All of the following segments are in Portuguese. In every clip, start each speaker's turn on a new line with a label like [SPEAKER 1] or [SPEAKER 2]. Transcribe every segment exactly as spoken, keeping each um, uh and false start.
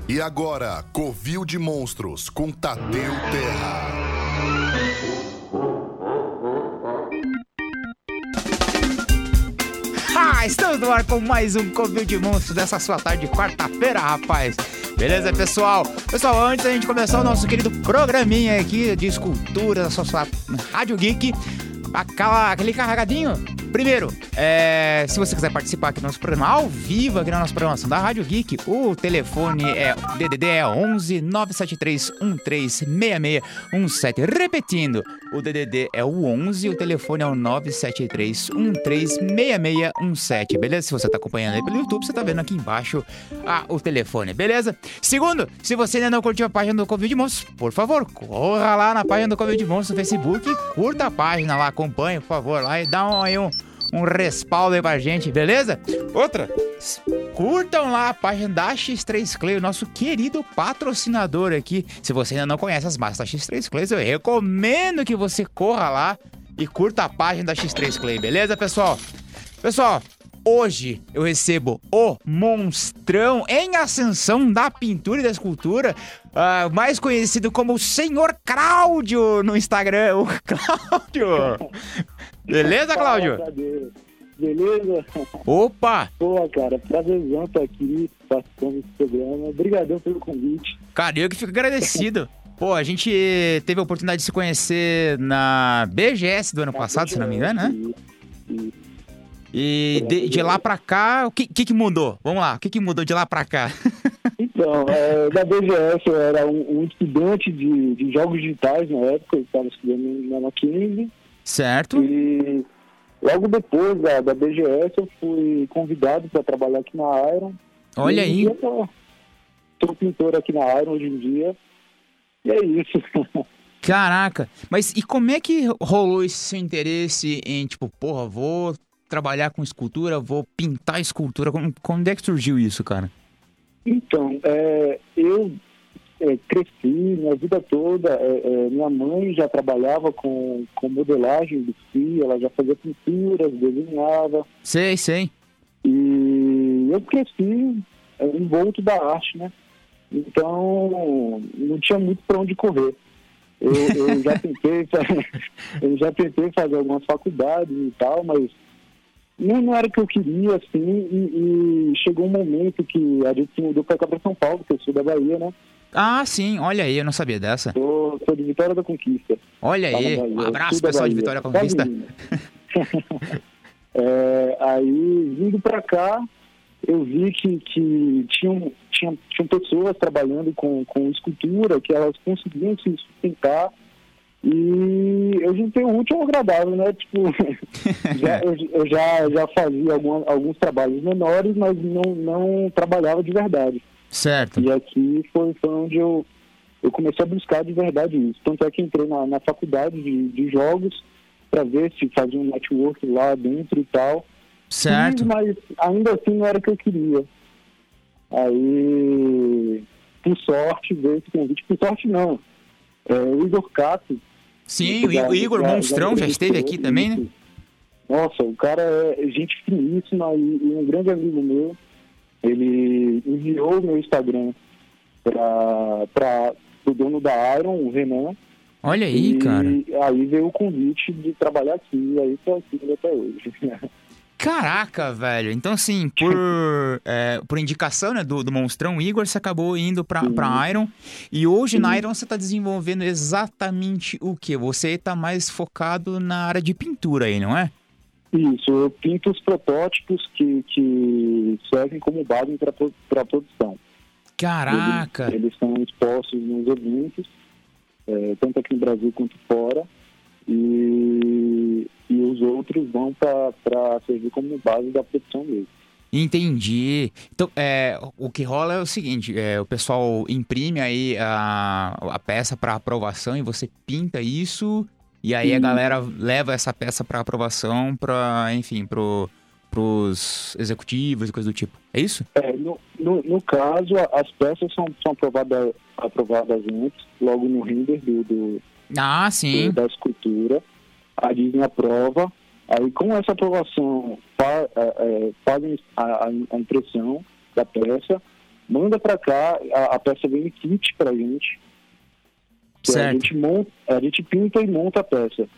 [SPEAKER 1] E agora, Covil de Monstros, com Tadeu Terra.
[SPEAKER 2] Ah, estamos no ar com mais um Covil de Monstros dessa sua tarde de quarta-feira, rapaz. Beleza, pessoal? Pessoal, antes da gente começar o nosso querido programinha aqui de escultura da sua, sua Rádio Geek, aquela, aquele carregadinho. Primeiro, é, se você quiser participar aqui do nosso programa ao vivo, aqui na nossa programação da Rádio Geek, o telefone é D D D é onze nove sete três um três seis seis um sete. Repetindo, o D D D é o onze, o telefone é o nove sete três um três seis seis um sete, beleza? Se você tá acompanhando aí pelo YouTube, você tá vendo aqui embaixo ah, o telefone, beleza? Segundo, se você ainda não curtiu a página do Covil de Monstros, por favor, corra lá na página do Covil de Monstros no Facebook, curta a página lá, acompanhe, por favor, lá e dá um, aí um um respaldo aí pra gente, beleza? Outra, curtam lá a página da X três Clay, o nosso querido patrocinador aqui. Se você ainda não conhece as marcas da X três Clay, eu recomendo que você corra lá e curta a página da X três Clay, beleza, pessoal? Pessoal, hoje eu recebo o monstrão em ascensão da pintura e da escultura, uh, mais conhecido como o Senhor Cláudio no Instagram, o Cláudio. Beleza, Cláudio?
[SPEAKER 3] Beleza?
[SPEAKER 2] Opa!
[SPEAKER 3] Pô, cara, prazerzão estar aqui participando desse programa. Obrigadão pelo convite.
[SPEAKER 2] Cara, eu que fico agradecido. Pô, a gente teve a oportunidade de se conhecer na B G S do ano passado, se não me engano, né?
[SPEAKER 3] Isso.
[SPEAKER 2] E de, de lá pra cá, o que, que que mudou? Vamos lá, o que que mudou de lá pra cá?
[SPEAKER 3] Então, é, da B G S eu era um, um estudante de, de jogos digitais na época, eu estava estudando na Mackenzie.
[SPEAKER 2] Certo.
[SPEAKER 3] E logo depois da, da B G S eu fui convidado para trabalhar aqui na Iron.
[SPEAKER 2] Olha aí.
[SPEAKER 3] Eu tô, sou pintor aqui na Iron hoje em dia. E é isso.
[SPEAKER 2] Caraca. Mas e como é que rolou esse seu interesse em, tipo, porra, vou trabalhar com escultura, vou pintar escultura? Como, como é que surgiu isso, cara?
[SPEAKER 3] Então, é, eu é, cresci minha vida toda, é, é, minha mãe já trabalhava com, com modelagem do fio, ela já fazia pinturas, desenhava.
[SPEAKER 2] Sei, sei.
[SPEAKER 3] E eu cresci é, envolto da arte, né? Então, não tinha muito para onde correr. Eu, eu, já tentei, eu já tentei fazer algumas faculdades e tal, mas não, não era o que eu queria, assim, e, e chegou um momento que a gente se mudou para cá, para São Paulo, que eu sou da Bahia, né?
[SPEAKER 2] Ah, sim, olha aí, eu não sabia dessa.
[SPEAKER 3] Sou, sou de Vitória da Conquista.
[SPEAKER 2] Olha aí, um abraço, pessoal de Vitória da Conquista.
[SPEAKER 3] é, aí, vindo para cá, eu vi que, que tinham, tinham, tinham pessoas trabalhando com, com escultura, que elas conseguiam se sustentar. E eu juntei o útil ao agradável, né? Tipo, já, eu, eu já, já fazia alguma, alguns trabalhos menores, mas não, não trabalhava de verdade.
[SPEAKER 2] Certo.
[SPEAKER 3] E aqui foi, foi onde eu, eu comecei a buscar de verdade isso. Tanto é que entrei na, na faculdade de, de jogos para ver se fazia um network lá dentro e tal.
[SPEAKER 2] Certo.
[SPEAKER 3] Sim, mas ainda assim não era o que eu queria. Aí, por sorte, veio esse convite. Por sorte, não. É, o Igor Cato.
[SPEAKER 2] Sim, o Igor, Igor já, Monstrão já, já esteve aqui também, né?
[SPEAKER 3] Nossa, o cara é gente finíssima e, e um grande amigo meu. Ele enviou o meu Instagram para o dono da Iron, o Renan.
[SPEAKER 2] Olha aí,
[SPEAKER 3] e
[SPEAKER 2] cara.
[SPEAKER 3] Aí veio o convite de trabalhar aqui, e aí estou aqui até hoje.
[SPEAKER 2] Caraca, velho. Então, assim, por, é, por indicação, né, do, do Monstrão, o Igor, você acabou indo pra, pra Iron. E hoje, Sim. na Iron, você tá desenvolvendo exatamente o quê? Você tá mais focado na área de pintura aí, não é?
[SPEAKER 3] Isso, eu pinto os protótipos que, que servem como base para a produção.
[SPEAKER 2] Caraca!
[SPEAKER 3] Eles, eles são expostos nos eventos, é, tanto aqui no Brasil quanto fora. E, e os outros vão para servir como base da produção mesmo.
[SPEAKER 2] Entendi. Então, é, o que rola é o seguinte, é, o pessoal imprime aí a, a peça para aprovação e você pinta isso, e aí Sim. a galera leva essa peça para aprovação para, enfim, pro, pros executivos e coisa do tipo. É isso?
[SPEAKER 3] É, no, no, no caso, as peças são, são aprovadas, aprovadas antes, logo no render do... do
[SPEAKER 2] Ah, sim.
[SPEAKER 3] da escultura, a Disney aprova, aí com essa aprovação fa, é, fazem a, a impressão da peça manda para cá, a, a peça vem em kit pra gente.
[SPEAKER 2] Certo.
[SPEAKER 3] A gente, monta, a gente pinta e monta a peça.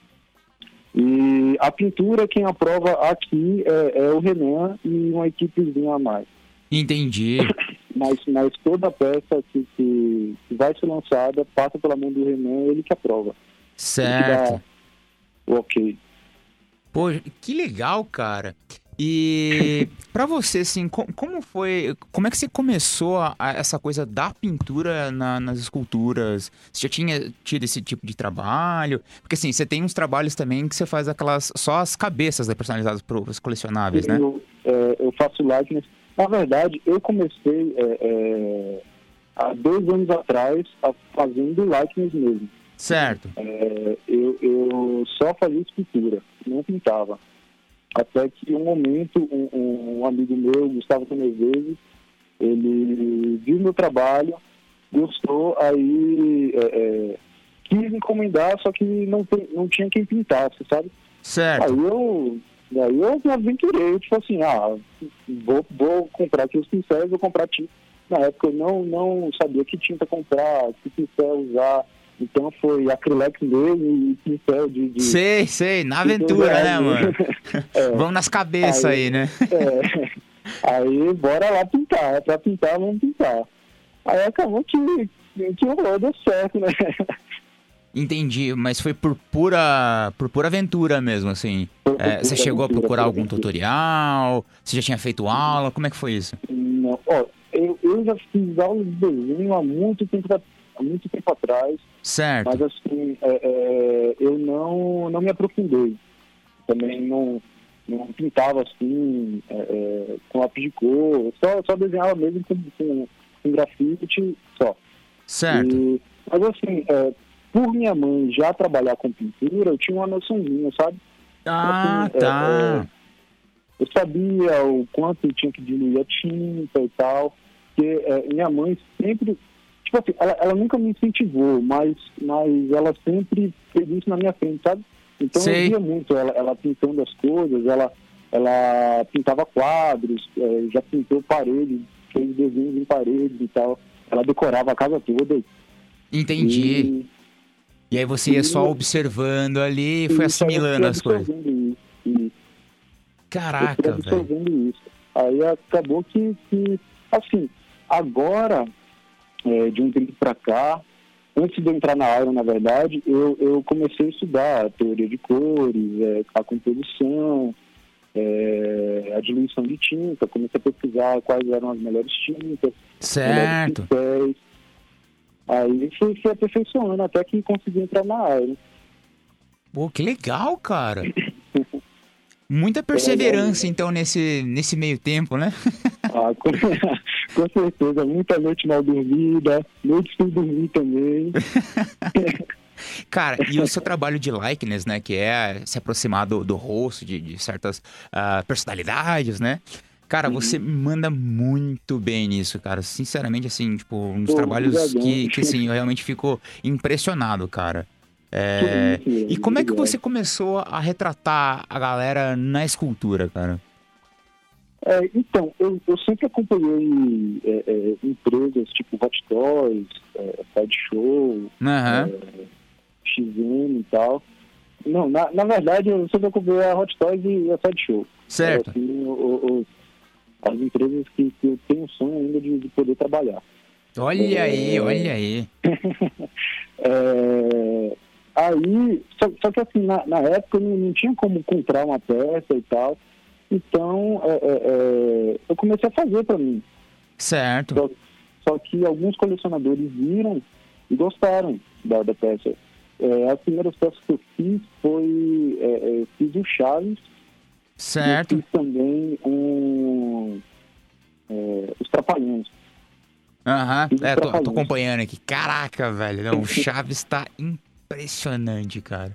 [SPEAKER 3] E a pintura, quem aprova aqui é, é o Renan e uma equipezinha a mais.
[SPEAKER 2] Entendi.
[SPEAKER 3] Mas, mas toda a peça que, que, que vai ser lançada passa pela mão do Renan, ele que aprova.
[SPEAKER 2] Certo.
[SPEAKER 3] Ele que dá o ok.
[SPEAKER 2] Pô, que legal, cara. E pra você, assim, co- como foi, como é que você começou a, a essa coisa da pintura na- nas esculturas? Você já tinha tido esse tipo de trabalho? Porque assim, você tem uns trabalhos também que você faz aquelas, só as cabeças, né, personalizadas para os colecionáveis, né?
[SPEAKER 3] Eu, é, eu faço likeness. Na verdade, eu comecei é, é, há dois anos atrás a, fazendo likeness mesmo.
[SPEAKER 2] Certo.
[SPEAKER 3] É, eu, eu só fazia escultura, não pintava. Até que um momento, um, um amigo meu, Gustavo Tomeses, ele viu meu trabalho, gostou, aí é, é, quis encomendar, só que não, tem, não tinha quem pintasse, sabe?
[SPEAKER 2] Certo.
[SPEAKER 3] Aí eu, aí eu me aventurei, tipo assim, ah, vou, vou comprar aqui os pincéis, vou comprar tinta. Na época eu não, não sabia que tinta comprar, que pincel usar. Então foi acrylex mesmo e pincel de... de
[SPEAKER 2] Sei, sei, na aventura, né, mano?
[SPEAKER 3] É.
[SPEAKER 2] Vamos nas cabeças aí,
[SPEAKER 3] Aí-
[SPEAKER 2] né?
[SPEAKER 3] É. Aí, bora lá pintar. É pra pintar, vamos pintar. Aí acabou que, que rolou, deu certo, né?
[SPEAKER 2] Entendi, mas foi por pura, por pura aventura mesmo, assim.
[SPEAKER 3] Por- por
[SPEAKER 2] É, você
[SPEAKER 3] pura
[SPEAKER 2] chegou a
[SPEAKER 3] aventura,
[SPEAKER 2] procurar
[SPEAKER 3] pura
[SPEAKER 2] algum
[SPEAKER 3] aventura.
[SPEAKER 2] tutorial? Você já tinha feito aula? Como é que foi isso?
[SPEAKER 3] Não, ó, eu, eu já fiz aulas de desenho há muito tempo, da- há muito tempo atrás,
[SPEAKER 2] Certo.
[SPEAKER 3] mas assim, é, é, eu não, não me aprofundei. Também não, não pintava assim, é, é, com lápis de cor, só, só desenhava mesmo com, com, com grafite só.
[SPEAKER 2] Certo.
[SPEAKER 3] E, mas assim, é, por minha mãe já trabalhar com pintura, eu tinha uma noçãozinha, sabe?
[SPEAKER 2] Ah,
[SPEAKER 3] assim, é,
[SPEAKER 2] tá.
[SPEAKER 3] Eu sabia o quanto eu tinha que diluir a tinta e tal, porque é, minha mãe sempre, tipo assim, ela, ela nunca me incentivou, mas, mas ela sempre fez isso na minha frente, sabe? Então
[SPEAKER 2] Sei.
[SPEAKER 3] eu via muito ela, ela pintando as coisas, ela, ela pintava quadros, é, já pintou paredes, fez desenhos em paredes e tal, ela decorava a casa toda.
[SPEAKER 2] Entendi.
[SPEAKER 3] E,
[SPEAKER 2] E aí você ia só
[SPEAKER 3] e-
[SPEAKER 2] observando ali e foi
[SPEAKER 3] isso, aí eu
[SPEAKER 2] assimilando
[SPEAKER 3] fui
[SPEAKER 2] as coisas.
[SPEAKER 3] absorvendo isso, isso. Eu
[SPEAKER 2] Caraca,
[SPEAKER 3] fui
[SPEAKER 2] velho.
[SPEAKER 3] absorvendo isso. Aí acabou que, que assim, agora, é, de um tempo pra cá, antes de eu entrar na aula, na verdade, eu, eu comecei a estudar a teoria de cores, é, a composição, é, a diluição de tinta, comecei a pesquisar quais eram as melhores tintas,
[SPEAKER 2] Certo.
[SPEAKER 3] melhores pincéis. Aí fui, fui aperfeiçoando até que consegui entrar na área.
[SPEAKER 2] Pô, que legal, cara. Muita perseverança, então, nesse, nesse meio tempo, né?
[SPEAKER 3] Ah, com, com certeza, muita noite mal dormida, noite sem dormir também.
[SPEAKER 2] Cara, e o seu trabalho de likeness, né? Que é se aproximar do, do rosto, de, de certas ah, personalidades, né? Cara, você manda muito bem nisso, cara. Sinceramente, assim, tipo, um dos
[SPEAKER 3] Pô,
[SPEAKER 2] trabalhos
[SPEAKER 3] obrigadão.
[SPEAKER 2] que, que, assim, eu realmente fico impressionado, cara. É,
[SPEAKER 3] Que isso,
[SPEAKER 2] e como é que
[SPEAKER 3] obrigado.
[SPEAKER 2] você começou a retratar a galera na escultura, cara?
[SPEAKER 3] É, então, eu, eu sempre acompanhei é, é, empresas tipo Hot Toys, é, Sideshow,
[SPEAKER 2] Aham,
[SPEAKER 3] X M e tal. Não, na, na verdade, eu sempre acompanhei a Hot Toys e a Sideshow.
[SPEAKER 2] certo.
[SPEAKER 3] Assim, o, o, as empresas que, que eu tenho sonho ainda de, de poder trabalhar.
[SPEAKER 2] Olha aí, olha aí.
[SPEAKER 3] É, aí, só, só que assim, na, na época eu não, não tinha como comprar uma peça e tal. Então, é, é, é, eu comecei a fazer para mim.
[SPEAKER 2] Certo.
[SPEAKER 3] Só, só que alguns colecionadores viram e gostaram da, da peça. É, as primeiras peças que eu fiz foi... É, é, eu fiz o Chaves.
[SPEAKER 2] Certo.
[SPEAKER 3] E eu fiz também um, é, os Trapalhões.
[SPEAKER 2] Aham,
[SPEAKER 3] Fiz os
[SPEAKER 2] é, tô, tô
[SPEAKER 3] Trapalhões.
[SPEAKER 2] acompanhando aqui. Caraca, velho. Não, o Chaves tá impressionante, cara.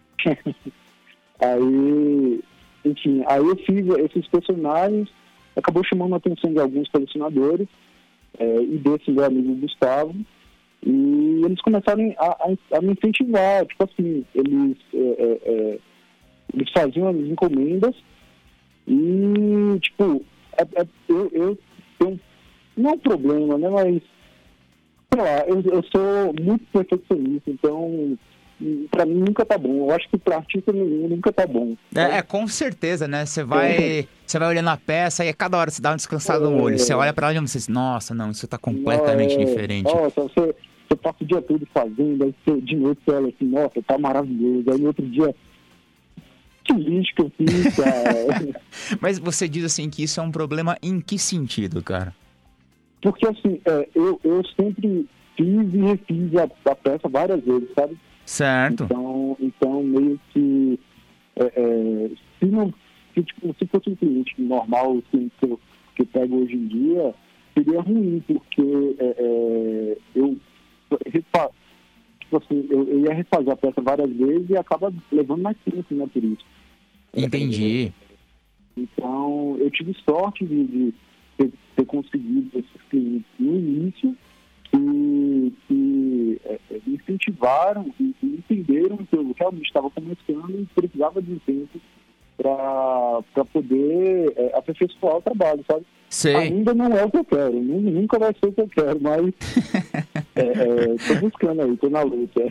[SPEAKER 3] Aí, enfim, aí eu fiz esses personagens, acabou chamando a atenção de alguns colecionadores, é, e desse meu amigo Gustavo, e eles começaram a, a, a me incentivar, tipo assim, eles, é, é, é, eles faziam as encomendas e, tipo, é, é, eu, eu tenho, não é um problema, né? Mas, sei lá, eu, eu sou muito perfeccionista, então, pra mim nunca tá bom. Eu acho que pra artista nenhum nunca tá bom.
[SPEAKER 2] É, é, com certeza, né? Você vai, você vai olhando a peça e a cada hora você dá uma descansada no olho. Você olha pra lá e você diz, nossa, não, isso tá completamente
[SPEAKER 3] é,
[SPEAKER 2] diferente.
[SPEAKER 3] Nossa, você, você passa o dia todo fazendo, aí você, de noite você olha assim, nossa, tá maravilhoso. Aí no outro dia, que lixo que eu fiz, cara.
[SPEAKER 2] Mas você diz assim que isso é um problema em que sentido, cara?
[SPEAKER 3] Porque assim, é, eu, eu sempre fiz e refiz a, a peça várias vezes, sabe?
[SPEAKER 2] Certo.
[SPEAKER 3] Então, então meio que é, é, se não se, tipo, se fosse um cliente normal assim, que eu que eu pego hoje em dia, seria ruim, porque é, é, eu, refa, tipo assim, eu, eu ia refazer a peça várias vezes e acaba levando mais tempo, né, por isso.
[SPEAKER 2] Entendi.
[SPEAKER 3] Então, eu tive sorte de, de ter, ter conseguido esses clientes no início que, que é, me incentivaram e, e entenderam que eu realmente estava começando e precisava de um tempo para poder é, aperfeiçoar o trabalho, sabe?
[SPEAKER 2] Sei.
[SPEAKER 3] Ainda não é o que eu quero, nunca vai ser o que eu quero, mas estou é, é, buscando aí, estou na luta.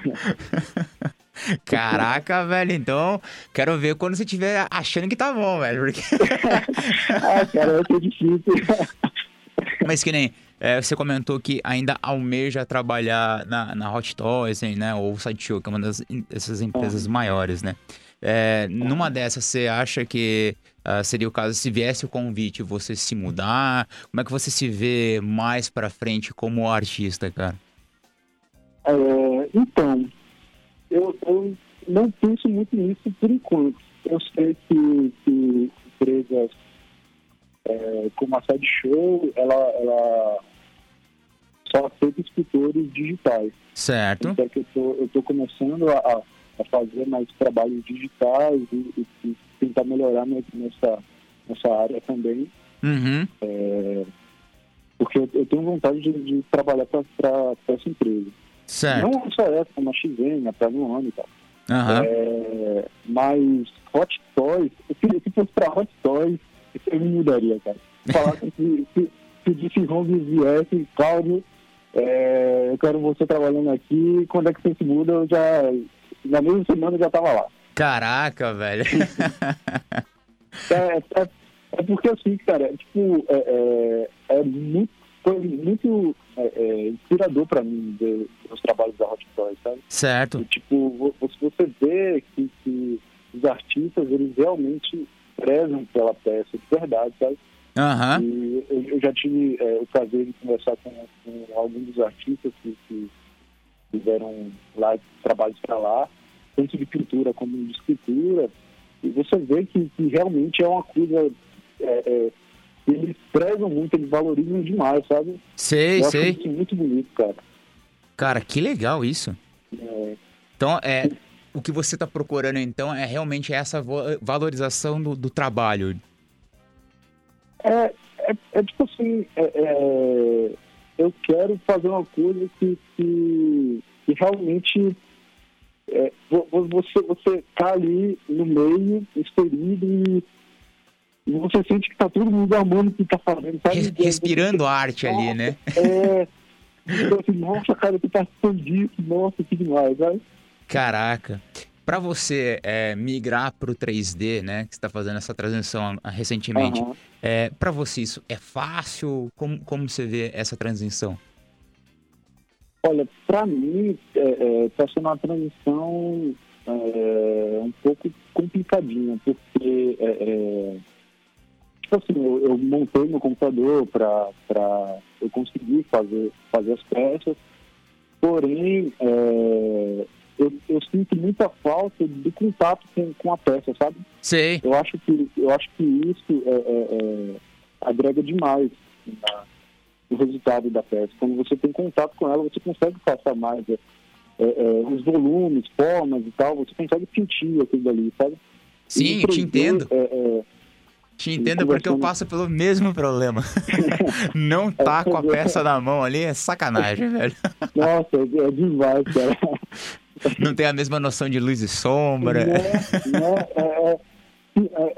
[SPEAKER 2] Caraca, velho, então quero ver quando você estiver achando que tá bom, velho. Porque...
[SPEAKER 3] ah, cara, vai ser difícil.
[SPEAKER 2] Mas que nem, é, você comentou que ainda almeja trabalhar na, na Hot Toys, né, ou Sideshow, que é uma das, dessas empresas ah. maiores, né? É, numa dessas, você acha que uh, seria o caso, se viesse o convite, você se mudar? Como é que você se vê mais pra frente como artista, cara?
[SPEAKER 3] É, então, eu, eu não penso muito nisso por enquanto. Eu sei que, que empresas é, como a Sideshow, ela, ela só aceita escritores digitais.
[SPEAKER 2] Certo.
[SPEAKER 3] Então que eu tô, eu tô começando a, a fazer mais trabalhos digitais e, e, e tentar melhorar nessa, nessa área também.
[SPEAKER 2] Uhum.
[SPEAKER 3] É, porque eu, eu tenho vontade de, de trabalhar para essa empresa.
[SPEAKER 2] Certo.
[SPEAKER 3] Não só essa, como a X N, a Prime One e tal.
[SPEAKER 2] Uhum.
[SPEAKER 3] É, mas Hot Toys, se, se fosse para Hot Toys, eu me mudaria, cara. Falar que se, se, se o D C Homes viesse, Cláudio, é, eu quero você trabalhando aqui, quando é que você se muda, eu já, na mesma semana eu já tava lá.
[SPEAKER 2] Caraca, velho.
[SPEAKER 3] É, é, é porque assim, cara, é, tipo, é, é, é muito, foi muito é, é, inspirador pra mim ver os trabalhos da Hot Toys, sabe?
[SPEAKER 2] Certo.
[SPEAKER 3] E, tipo, você vê que, que os artistas, eles realmente prezam pela peça, de verdade, sabe?
[SPEAKER 2] Uhum.
[SPEAKER 3] E eu, eu já tive é, o prazer de conversar com, com alguns dos artistas que, que fizeram lá trabalhos para lá, tanto de pintura como de escritura, e você vê que, que realmente é uma coisa, é, é, eles prezam muito, eles valorizam demais, sabe?
[SPEAKER 2] Sei,
[SPEAKER 3] eu
[SPEAKER 2] sei.
[SPEAKER 3] acho isso muito bonito, cara.
[SPEAKER 2] Cara, que legal isso.
[SPEAKER 3] É...
[SPEAKER 2] Então, é, o que você está procurando, então, é realmente essa valorização do, do trabalho.
[SPEAKER 3] É, é, é tipo assim, é, é, eu quero fazer uma coisa que, que, que realmente é, você, você tá ali no meio, inserido, e, e você sente que tá todo mundo amando o que tá fazendo, sabe?
[SPEAKER 2] Respirando arte ali, né?
[SPEAKER 3] É, então, assim, nossa, cara, eu tô participando disso, nossa, que demais, sabe?
[SPEAKER 2] Caraca. Para você é, migrar para o três D, né, que você está fazendo essa transição recentemente,
[SPEAKER 3] Uhum.
[SPEAKER 2] é, para você isso é fácil? Como, como você vê essa transição?
[SPEAKER 3] Olha, para mim, está é, é, sendo uma transição é, um pouco complicadinha, porque, é, é, tipo assim, eu, eu montei meu computador para eu conseguir fazer, fazer as peças, porém, é, Eu, eu sinto muita falta do contato com, com a peça, sabe?
[SPEAKER 2] Sei.
[SPEAKER 3] Eu acho que, eu acho que isso é, é, é, agrega demais na, no resultado da peça. Quando você tem contato com ela, você consegue passar mais é, é, os volumes, formas e tal, você consegue sentir aquilo dali, sabe?
[SPEAKER 2] Sim, te entendo.
[SPEAKER 3] É, é,
[SPEAKER 2] te entendo porque eu passo pelo mesmo problema. Não tá com a peça na mão ali é sacanagem, velho.
[SPEAKER 3] Nossa, é demais, cara.
[SPEAKER 2] Não tem a mesma noção de luz e sombra.
[SPEAKER 3] Não, não, é, é,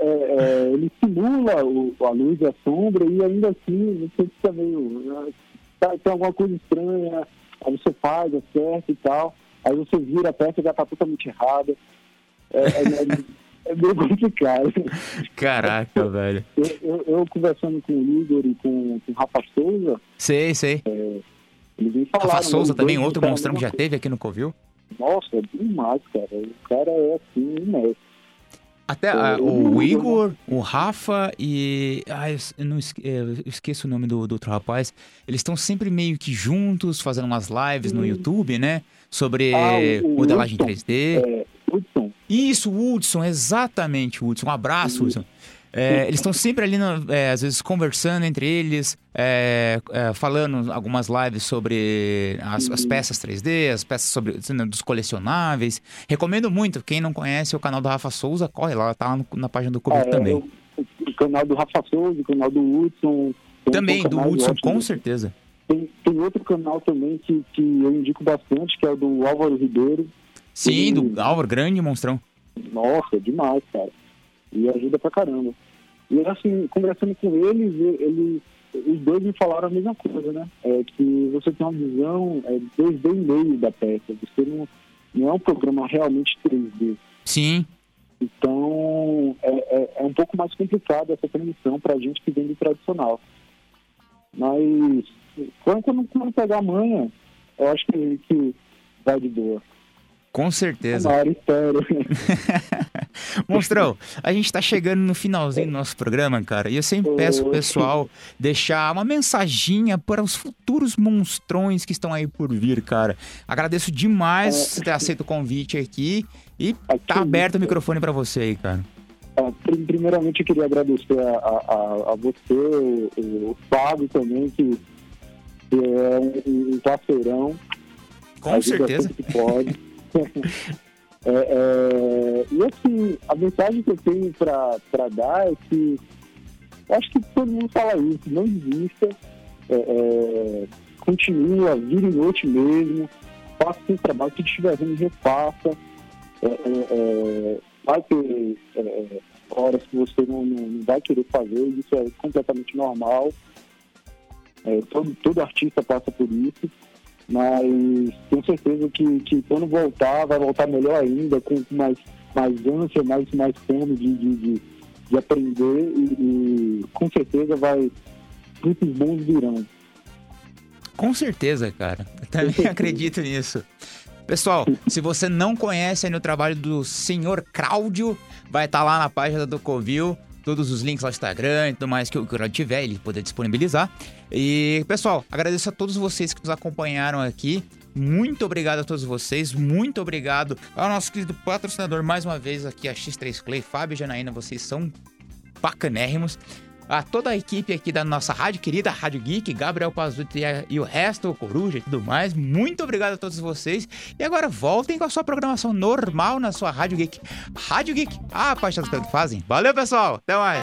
[SPEAKER 3] é, é, ele simula o, a luz e a sombra e ainda assim você fica meio... Tá, tem alguma coisa estranha, aí você faz, acerta e tal, aí você vira a peça e já tá totalmente errada. É, é, é meio complicado.
[SPEAKER 2] Caraca, velho.
[SPEAKER 3] Eu, eu, eu conversando com o Igor e com, com o Rafa Souza...
[SPEAKER 2] Sei, sei.
[SPEAKER 3] É, eles me falaram...
[SPEAKER 2] Rafa Souza também, outro
[SPEAKER 3] cara,
[SPEAKER 2] monstrão que já teve aqui no Covil.
[SPEAKER 3] Nossa, é demais, cara. O cara é assim, imenso.
[SPEAKER 2] Até ah, o Igor, o Rafa e... Ah, eu, eu não esque... eu esqueço o nome do, do outro rapaz. Eles estão sempre meio que juntos, fazendo umas lives no YouTube, né? Sobre
[SPEAKER 3] Ah, o- o
[SPEAKER 2] modelagem
[SPEAKER 3] Hudson.
[SPEAKER 2] três D.
[SPEAKER 3] É, Hudson.
[SPEAKER 2] Isso, o Hudson, exatamente, Hudson. Um abraço, Hudson. É, eles estão sempre ali, no- é, às vezes, conversando entre eles, é, é, falando algumas lives sobre as, as peças três D, as peças sobre, né, dos colecionáveis. Recomendo muito. Quem não conhece o canal do Rafa Souza, corre lá, tá lá no- na página do Covil
[SPEAKER 3] É,
[SPEAKER 2] também.
[SPEAKER 3] O, o canal do Rafa Souza, o canal do Hudson. Tem-
[SPEAKER 2] Também,
[SPEAKER 3] tem
[SPEAKER 2] do
[SPEAKER 3] canais
[SPEAKER 2] Hudson,
[SPEAKER 3] ótimos.
[SPEAKER 2] com certeza.
[SPEAKER 3] Tem, tem outro canal também que, que eu indico bastante, que é o do Álvaro Ribeiro.
[SPEAKER 2] Sim,
[SPEAKER 3] Ele-
[SPEAKER 2] do Álvaro, grande monstrão.
[SPEAKER 3] Nossa, demais, cara. E ajuda pra caramba. E assim, conversando com eles, e- eles, os dois me falaram a mesma coisa, né? É que você tem uma visão é, dois D e meio da peça. Você não, não é um programa realmente três D.
[SPEAKER 2] Sim,
[SPEAKER 3] Então, é, é, é um pouco mais complicado essa transição pra gente que vem do tradicional. Mas, quando, quando, quando pegar a manha, eu acho que, que vai de boa.
[SPEAKER 2] com certeza.
[SPEAKER 3] Tomara, espero.
[SPEAKER 2] Monstrão, a gente tá chegando no finalzinho do nosso programa, cara, e eu sempre peço pro pessoal deixar uma mensaginha para os futuros monstrões que estão aí por vir, cara. Agradeço demais você ter aceito o convite aqui e tá aberto o microfone pra você aí, cara.
[SPEAKER 3] Ah, prim- Primeiramente, eu queria agradecer a, a, a- a você, o, o Fábio também, que, que é um, um parceirão.
[SPEAKER 2] Com
[SPEAKER 3] Ajuda
[SPEAKER 2] certeza.
[SPEAKER 3] sempre que pode. É, é, e assim, a mensagem que eu tenho para dar é que eu acho que todo mundo fala isso, não desista, é, é, continua, vira em noite mesmo, faça o seu trabalho, se estiver ruim, refaça. É, é, é, vai ter é, horas que você não, não, não vai querer fazer, isso é completamente normal. É, todo, todo artista passa por isso. Mas tenho certeza que, que quando voltar, vai voltar melhor ainda, com mais, mais ânsia, mais, mais fome de, de, de, de aprender e, e com certeza vai, muitos bons virão.
[SPEAKER 2] Com certeza, cara. Eu também acredito nisso. Pessoal, se você não conhece ainda o trabalho do senhor Cláudio, vai estar lá na página do Covil, todos os links lá no Instagram e tudo mais que o que tiver, ele poder disponibilizar. E, pessoal, agradeço a todos vocês que nos acompanharam aqui. Muito obrigado a todos vocês. Muito obrigado ao nosso querido patrocinador, mais uma vez aqui, a X três Clay, Fábio e Janaína, vocês são bacanérrimos. A toda a equipe aqui da nossa rádio querida, Rádio Geek, Gabriel Pazuti e, a- e o resto, o Coruja e tudo mais. Muito obrigado a todos vocês. E agora voltem com a sua programação normal na sua Rádio Geek. Rádio Geek, a paixão que fazem. Valeu, pessoal. Até mais.